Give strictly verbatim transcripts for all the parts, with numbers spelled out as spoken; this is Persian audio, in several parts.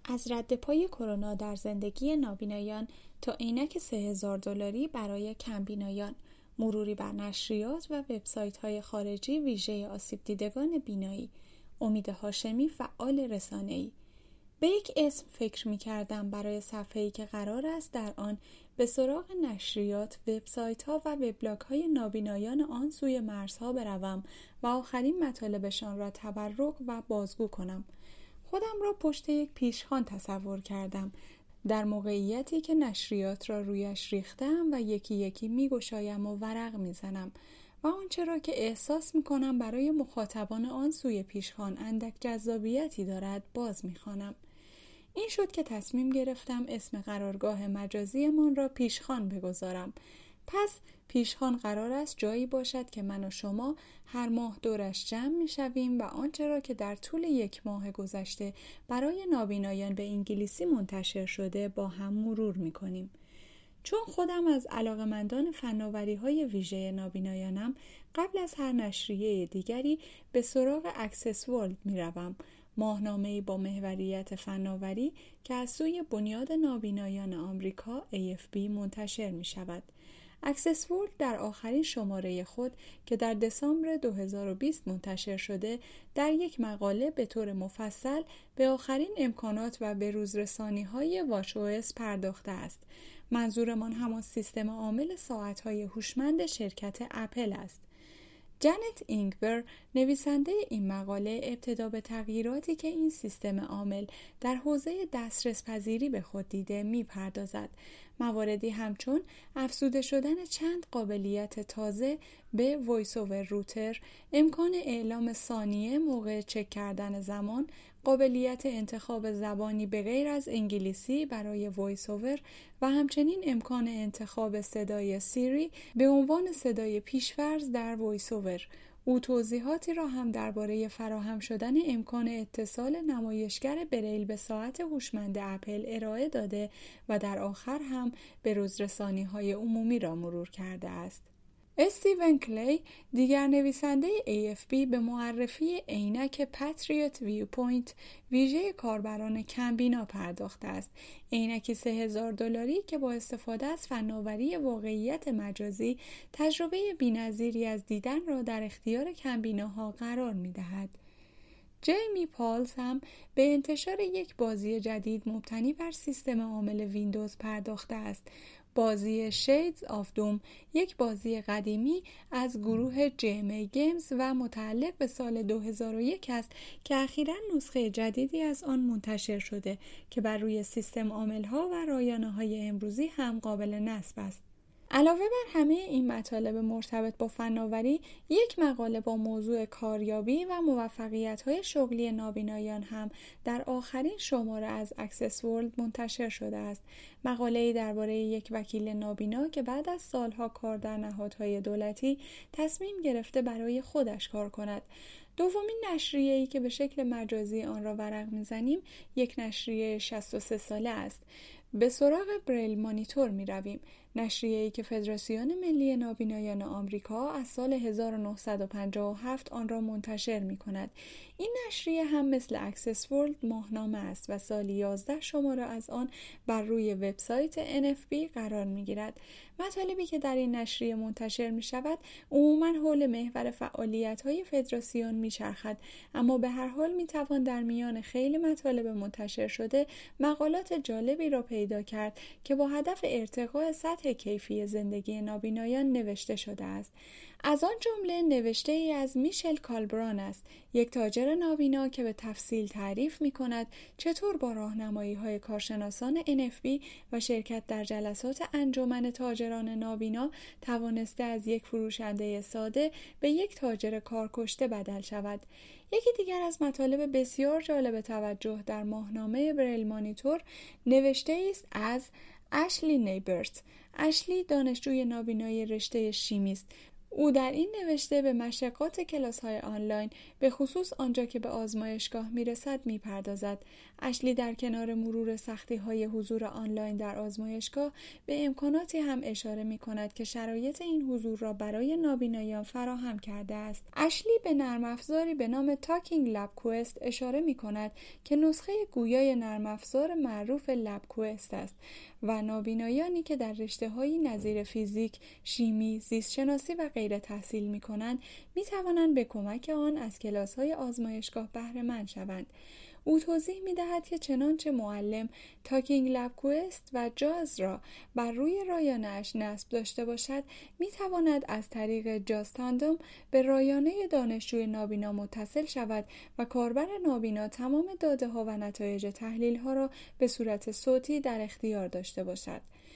از رد پای کرونا در زندگی نابینایان تا عینک سه هزار دلاری برای کمبینایان، مروری بر نشریات و وبسایت‌های خارجی ویژه آسیب دیدگان بینایی. امید هاشمی، فعال رسانه‌ای. به یک اسم فکر می‌کردم برای صفحه‌ای که قرار است در آن به سراغ نشریات، وبسایت‌ها و وبلاگ‌های نابینایان آن سوی مرزها بروم و آخرین مطالبشان را تبرک و بازگو کنم. خودم را پشت یک پیشخوان تصور کردم، در موقعیتی که نشریات را رویش ریختم و یکی یکی می‌گشایم و ورق می‌زنم و آنچه را که احساس می‌کنم برای مخاطبان آن سوی پیشخوان اندک جذابیتی دارد باز می‌خوانم. این شد که تصمیم گرفتم اسم قرارگاه مجازیمان را پیشخوان بگذارم. پس پیشخوان قرار است جایی باشد که من و شما هر ماه دورش جمع می شویم و آنچه را که در طول یک ماه گذشته برای نابینایان به انگلیسی منتشر شده با هم مرور می کنیم. چون خودم از علاقه‌مندان فناوری‌های ویژه نابینایانم، قبل از هر نشریه دیگری به سراغ اکسس ورلد می روم، ماهنامه‌ای با محوریت فناوری که از سوی بنیاد نابینایان آمریکا ای اف بی منتشر می شود. اکسس ورلد در آخرین شماره خود که در دسامبر دو هزار و بیست منتشر شده، در یک مقاله به طور مفصل به آخرین امکانات و بروزرسانی‌های واچ او اس پرداخته است. منظورمان همان سیستم عامل ساعت‌های هوشمند شرکت اپل است. جنت اینگبر، نویسنده این مقاله، ابتدا به تغییراتی که این سیستم عامل در حوزه دسترس پذیری به خود دیده می‌پردازد. مواردی همچون افزوده شدن چند قابلیت تازه به وایس اوور روتر، امکان اعلام ثانیه موقع چک کردن زمان، قابلیت انتخاب زبانی به غیر از انگلیسی برای وایس اوور و همچنین امکان انتخاب صدای سیری به عنوان صدای پیش‌فرض در وایس اوور. او توضیحاتی را هم درباره فراهم شدن امکان اتصال نمایشگر بریل به ساعت هوشمند اپل ارائه داده و در آخر هم بروزرسانی‌های عمومی را مرور کرده است. استیون کلی، دیگر نویسنده ای اف بی، به معرفی عینک پاتریوت ویو پوینت ویژه کاربران کمبینا پرداخته است. عینکی سه هزار دلاری که با استفاده از فناوری واقعیت مجازی تجربه بی‌نظیری از دیدن را در اختیار کمبیناها قرار می‌دهد. جیمی پالز هم به انتشار یک بازی جدید مبتنی بر سیستم عامل ویندوز پرداخته است. بازی Shades of Doom، یک بازی قدیمی از گروه جی ام ای Games و متعلق به سال دو هزار و یک است که اخیراً نسخه جدیدی از آن منتشر شده که بر روی سیستم عامل‌ها و رایانه‌های امروزی هم قابل نصب است. علاوه بر همه این مطالب مرتبط با فناوری، یک مقاله با موضوع کاریابی و موفقیت‌های شغلی نابینایان هم در آخرین شماره از اکسس ورلد منتشر شده است. مقاله‌ای درباره یک وکیل نابینا که بعد از سالها کار در نهادهای دولتی تصمیم گرفته برای خودش کار کند. دومین نشریه‌ای که به شکل مجازی آن را ورق می‌زنیم، یک نشریه شصت و سه ساله است. به سراغ بریل مانیتور می رویم، نشریه‌ای که فدراسیون ملی نابینایان آمریکا از سال هزار و نهصد و پنجاه و هفت آن را منتشر می کند. این نشریه هم مثل اکسس ورلد ماهنامه است و سالی یازده شماره از آن بر روی وبسایت ان اف بی قرار می گیرد. مطالبی که در این نشریه منتشر می شود عموماً حول محور فعالیت‌های فدراسیون می چرخد، اما به هر حال می توان در میان خیلی مطالب منتشر شده مقالات جالبی را پیدا کرد که با هدف ارتقاء سطح کیفی زندگی نابینایان نوشته شده است. از آن جمله نوشته ای از میشل کالبران است، یک تاجر نابینا که به تفصیل تعریف می کند چطور با راهنمایی های کارشناسان ان اف بی و شرکت در جلسات انجمن تاجران نابینا توانسته از یک فروشنده ساده به یک تاجر کارکشته بدل شود. یکی دیگر از مطالب بسیار جالب توجه در ماهنامه بریل مانیتور نوشته است از اشلی نیبرت. اشلی دانشجوی نابینای رشته شیمی است. او در این نوشته به مشقات کلاس‌های آنلاین به خصوص آنجا که به آزمایشگاه میرسد میپردازد. اشلی در کنار مرور سختی‌های حضور آنلاین در آزمایشگاه به امکاناتی هم اشاره می‌کند که شرایط این حضور را برای نابینایان فراهم کرده است. اشلی به نرم افزاری به نام تاکینگ لب کوست اشاره می‌کند که نسخه گویای نرم افزار معروف لب کوست است و نابینایانی که در رشته‌هایی نظیر فیزیک، شیمی، زیستشناسی و غیره تحصیل می‌کنند می‌توانند به کمک آن از کلاس‌های آزمایشگاه بهره مند شوند. او توضیح می‌دهد که چنانچه معلم تاکینگ لب کوست و جاز را بر روی رایانه‌اش نصب داشته باشد، می‌تواند از طریق جاز تاندم به رایانه دانشجوی نابینا متصل شود و کاربر نابینا تمام داده‌ها و نتایج تحلیل‌ها را به صورت صوتی در اختیار داشته باشد.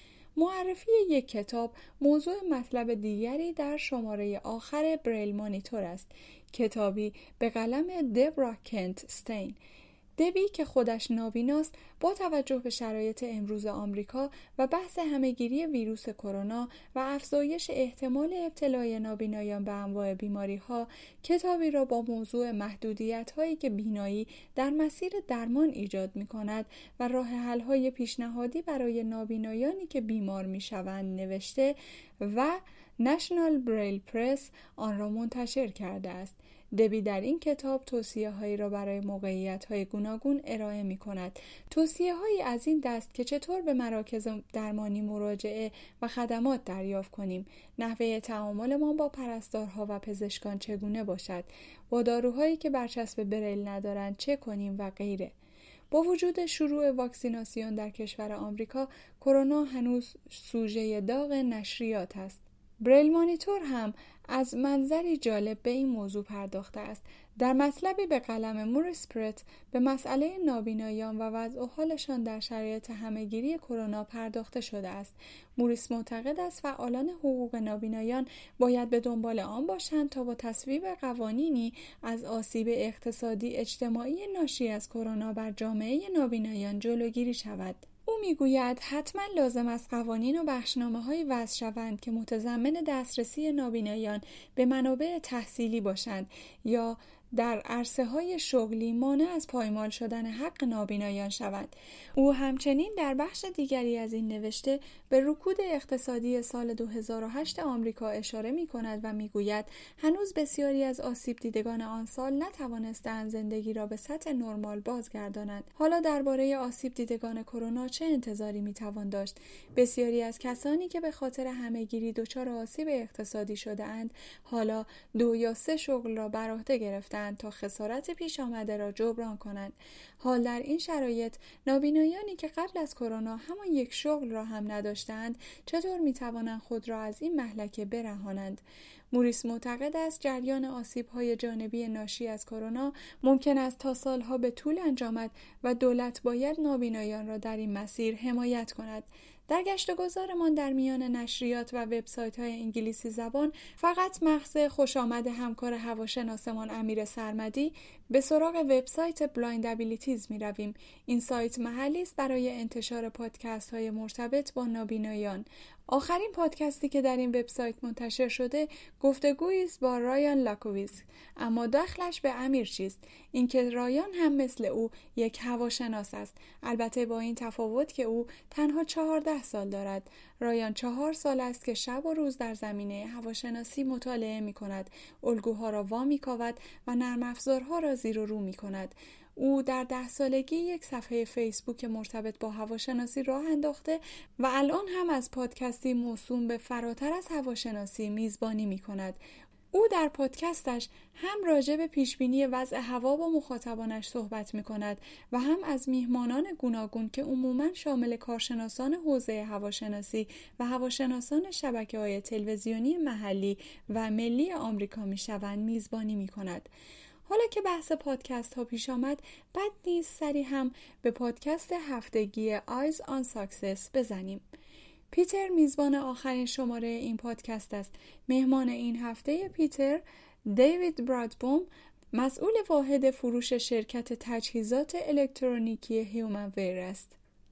معرفی یک کتاب موضوع مطلب دیگری در شماره آخر بریل مانیتور است. کتابی به قلم دبرا کنت استین. دبی که خودش نابیناست با توجه به شرایط امروز آمریکا و بحث همهگیری ویروس کرونا و افزایش احتمال ابتلای نابینایان به انواع بیماری‌ها، کتابی را با موضوع محدودیت‌هایی که بینایی در مسیر درمان ایجاد می‌کند و راه حل‌های پیشنهادی برای نابینایانی که بیمار می‌شوند نوشته و نشنال بریل پرس آن را منتشر کرده است. دبی در این کتاب توصیه‌هایی را برای موقعیت‌های گوناگون ارائه می‌کند. توصیه‌هایی از این دست که چطور به مراکز درمانی مراجعه و خدمات دریافت کنیم، نحوه تعاملمان با پرستارها و پزشکان چگونه باشد، با داروهایی که برچسب بریل ندارند چه کنیم و غیره. با وجود شروع واکسیناسیون در کشور آمریکا، کرونا هنوز سوژه داغ نشریات است. بریل مانیتور هم از منظری جالب به این موضوع پرداخته است. در مطلبی به قلم موریس پرت به مسئله نابینایان و وضع و حالشان در شرایط همهگیری کرونا پرداخته شده است. موریس معتقد است فعالان حقوق نابینایان باید به دنبال آن باشند تا با تصویب قوانینی از آسیب اقتصادی اجتماعی ناشی از کرونا بر جامعه نابینایان جلوگیری شود. او میگوید حتما لازم است قوانین و بخشنامه‌هایی وضع شوند که متضمن دسترسی نابینایان به منابع تحصیلی باشند یا در عرصه‌های شغلی مانع از پایمال شدن حق نابینایان شود. او همچنین در بخش دیگری از این نوشته به رکود اقتصادی سال دو هزار و هشت آمریکا اشاره می‌کند و می‌گوید هنوز بسیاری از آسیب دیدگان آن سال نتوانستند زندگی را به سطح نرمال بازگردانند. حالا درباره آسیب دیدگان کرونا چه انتظاری می‌توان داشت؟ بسیاری از کسانی که به خاطر همهگیری دچار آسیب اقتصادی شده‌اند، حالا دو یا سه شغل را بر عهده گرفتند تا خسارت پیش آمده را جبران کنند. حال در این شرایط نابینایانی که قبل از کرونا همان یک شغل را هم نداشتند چطور میتوانند خود را از این مهلکه برهانند؟ موریس معتقد است جریان آسیب‌های جانبی ناشی از کرونا ممکن است تا سالها به طول انجامد و دولت باید نابینایان را در این مسیر حمایت کند. در گشت و گذارمان در میان نشریات و وبسایت‌های انگلیسی زبان فقط محض خوش آمد همکار هواشناسمان امیر سرمدی به سراغ وبسایت بلایند ابیلیتیز می رویم. این سایت محلی است برای انتشار پادکست‌های مرتبط با نابینایان. آخرین پادکستی که در این وبسایت منتشر شده گفتگویی است با رایان لاکوویز، اما دخلش به امیر چیست؟ اینکه رایان هم مثل او یک هواشناس است، البته با این تفاوت که او تنها چهارده سال دارد. رایان چهار سال است که شب و روز در زمینه هواشناسی مطالعه می کند، الگوها را وا می کاود و نرم افزارها را زیر و رو می کند. او در ده سالگی یک صفحه فیسبوک مرتبط با هواشناسی راه انداخته و الان هم از پادکستی موسوم به فراتر از هواشناسی میزبانی می کند. او در پادکستش هم راجع به پیشبینی وضع هوا با مخاطبانش صحبت می کند و هم از میهمانان گوناگون که عموماً شامل کارشناسان حوزه هواشناسی و هواشناسان شبکه‌های تلویزیونی محلی و ملی آمریکا می شوند میزبانی می کند. حالا که بحث پادکست ها پیش آمد، بد نیست سری هم به پادکست هفتگی Eyes on Success بزنیم. پیتر میزبان آخرین شماره این پادکست است. مهمان این هفته پیتر، دیوید برادبوم، مسئول واحد فروش شرکت تجهیزات الکترونیکی هیومن ویر است.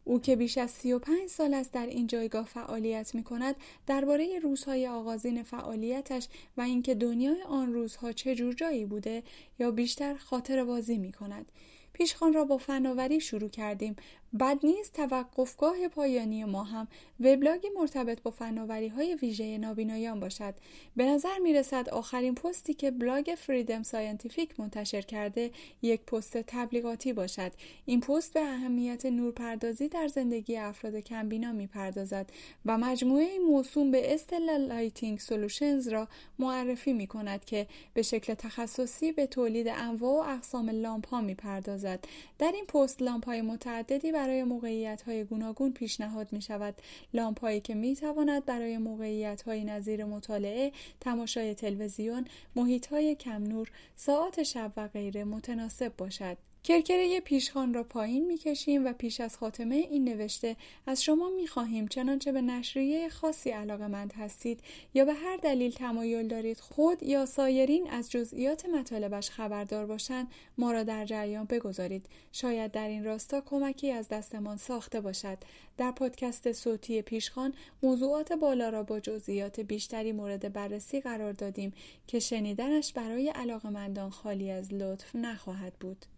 او که بیش از سی و پنج سال است در این جایگاه فعالیت می کند، درباره روزهای آغازین فعالیتش و اینکه دنیای آن روزها چه جور جایی بوده یا بیشتر خاطره بازی می کند. پیشخوان را با فناوری شروع کردیم. بد نیست توقفگاه پایانی ما هم وبلاگی مرتبط با فناوری‌های ویژه نابینایان باشد. به نظر می‌رسد آخرین پستی که بلاگ فریدم ساینتیفیک منتشر کرده یک پست تبلیغاتی باشد. این پست به اهمیت نورپردازی در زندگی افراد کمبینا می‌پردازد و مجموعه موسوم به استلا لایتینگ سولوشنز را معرفی می‌کند که به شکل تخصصی به تولید انواع و اقسام لامپ‌ها می‌پردازد. در این پست لامپ‌های متعددی برای موقعیت‌های گوناگون پیشنهاد می‌شود. لامپ‌هایی که می‌تواند برای موقعیت‌های نظیر مطالعه، تماشای تلویزیون، محیط‌های کم نور، ساعات شب و غیره متناسب باشد. کرکره پیشخوان را پایین می‌کشیم و پیش از خاتمه این نوشته از شما می‌خواهیم چنانچه به نشریه خاصی علاقه‌مند هستید یا به هر دلیل تمایل دارید خود یا سایرین از جزئیات مطالبش خبردار باشند، ما را در جریان بگذارید. شاید در این راستا کمکی از دستمان ساخته باشد. در پادکست صوتی پیشخوان موضوعات بالا را با جزئیات بیشتری مورد بررسی قرار دادیم که شنیدنش برای علاقه‌مندان خالی از لطف نخواهد بود.